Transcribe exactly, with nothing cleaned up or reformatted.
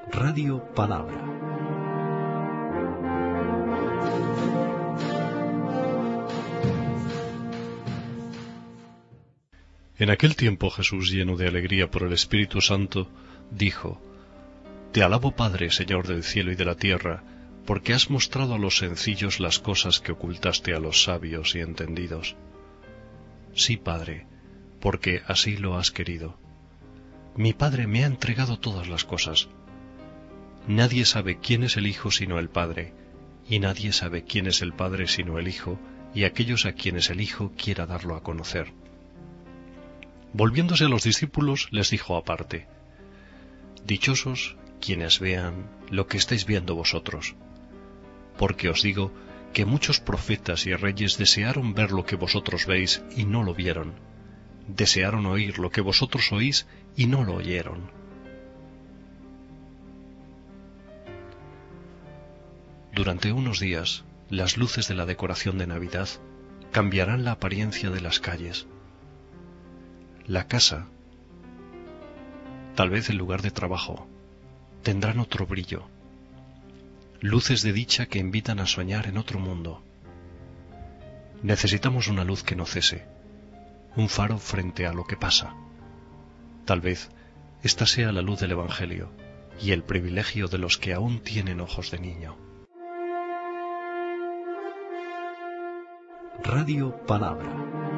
Radio Palabra. En aquel tiempo Jesús, lleno de alegría por el Espíritu Santo, dijo: Te alabo, Padre, Señor del cielo y de la tierra, porque has mostrado a los sencillos las cosas que ocultaste a los sabios y entendidos. Sí, Padre, porque así lo has querido. Mi Padre me ha entregado todas las cosas. Nadie sabe quién es el Hijo sino el Padre, y nadie sabe quién es el Padre sino el Hijo, y aquellos a quienes el Hijo quiera darlo a conocer. Volviéndose a los discípulos, les dijo aparte: Dichosos quienes vean lo que estáis viendo vosotros, porque os digo que muchos profetas y reyes desearon ver lo que vosotros veis y no lo vieron, desearon oír lo que vosotros oís y no lo oyeron. Durante unos días, las luces de la decoración de Navidad cambiarán la apariencia de las calles. La casa, tal vez el lugar de trabajo, tendrán otro brillo. Luces de dicha que invitan a soñar en otro mundo. Necesitamos una luz que no cese, un faro frente a lo que pasa. Tal vez esta sea la luz del Evangelio y el privilegio de los que aún tienen ojos de niño. Radio Palabra.